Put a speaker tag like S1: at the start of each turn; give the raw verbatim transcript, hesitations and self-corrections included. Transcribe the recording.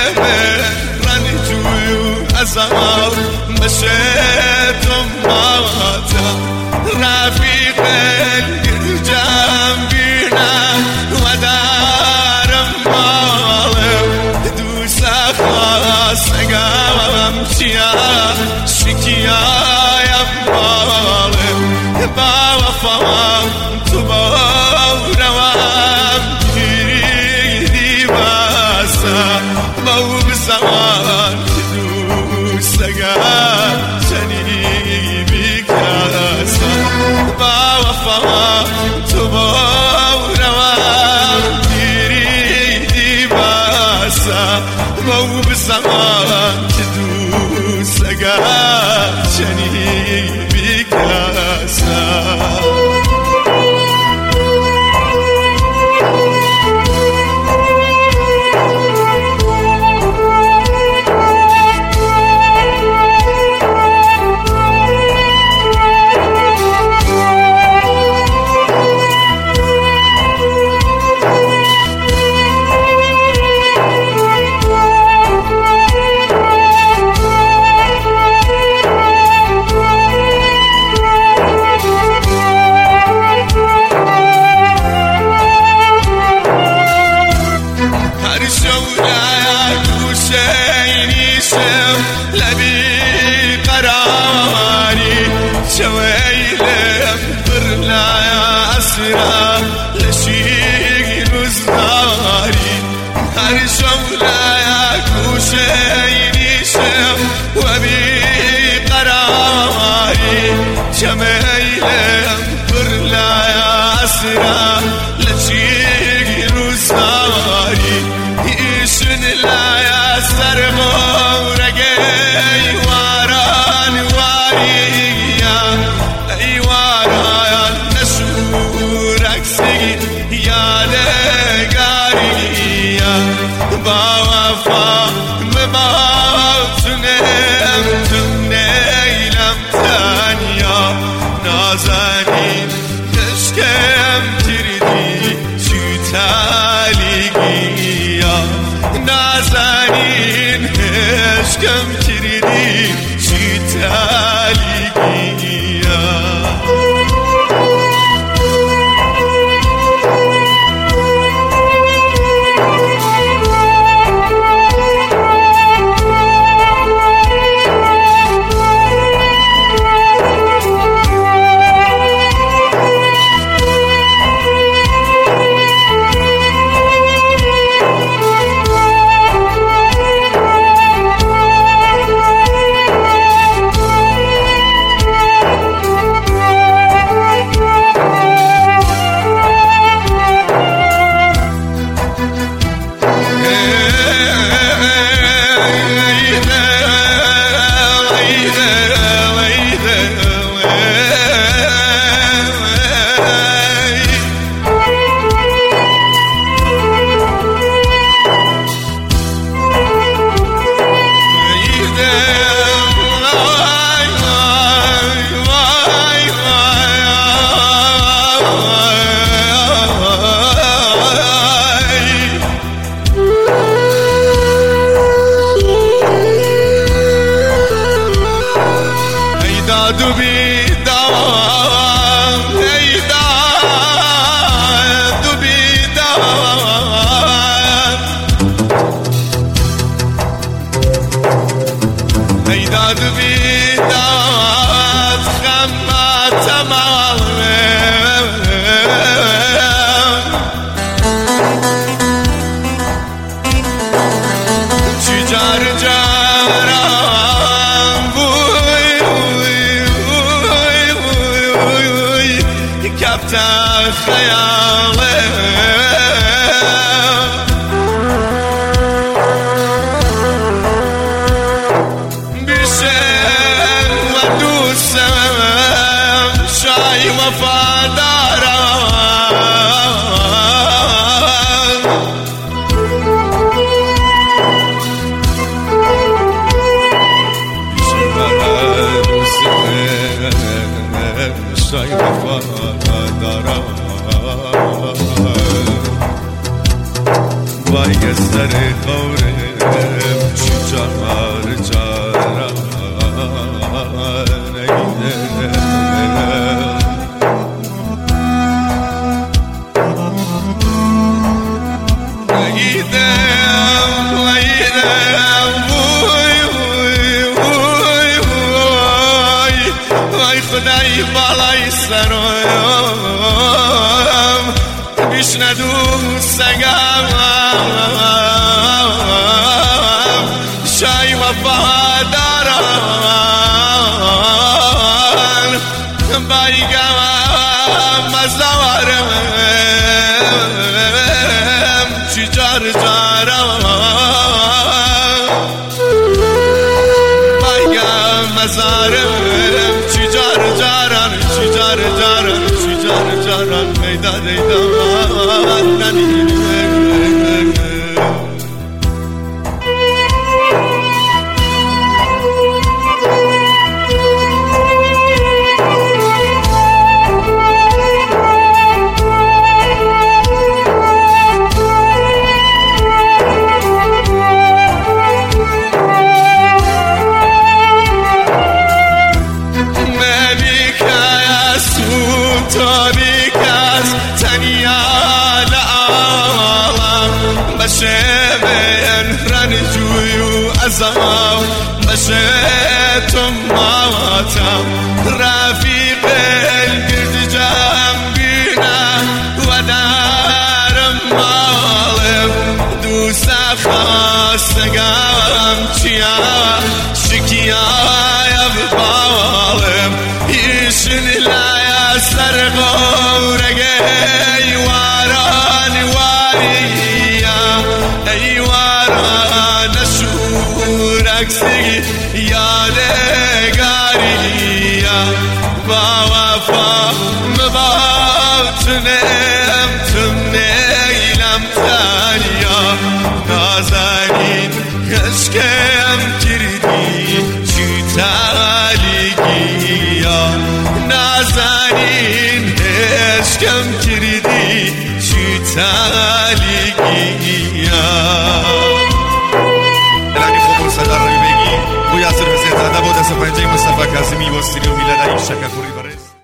S1: رنجوی ازم مشتم ماتا رفیق جنبینا و دارم مالم دوست خواستگم چیا شکیایم مالم با وفام تو با روام گیری باسا با بزمان دوستگم چنی بیکاسا با وفام تو با روام گیری باسا با بزمان دوستگم چنی بیکاسا لبي قراري شويلم برلا يا أسرى لشيق نزاري هر شولا يا كوشيني شم وبي قراري شويلم برلا يا أسرى لشيق نزاري إيشن لا يا سرمو نازنین کشکم تردی چو تالیگیا نازنین کشکم تردی چو تالیگیا داد بیداد خماتم چی جار جارم بوی بوی بوی بوی بوی کفتن خیاله شای وفادارم وای سر خوره های سرم بیش ندوستگم شای وفاداران بایگم مزارم چی جار جارم بایگم مزارم چی جار جارم چی جار جارم چی جار جارم میدا دیدا عذاب مشيتم ماتم رفيق القرد جنبينا ودار مالم دوسا خاصقام چيا شكيا يبالم يشن لا يسر غورقي واران واريا اي واران رقصی یادگاریا با وفا مباطنم تم نیلم تانیا نازنین عشقم کردی چی تالیگیا نازنین عشقم کردی چی تالیگیا صدر رو بگی بوی اصر حسین زنده بود از پنجه مصطفی کاظمی و سینیو میلاد عیشا کپوری برس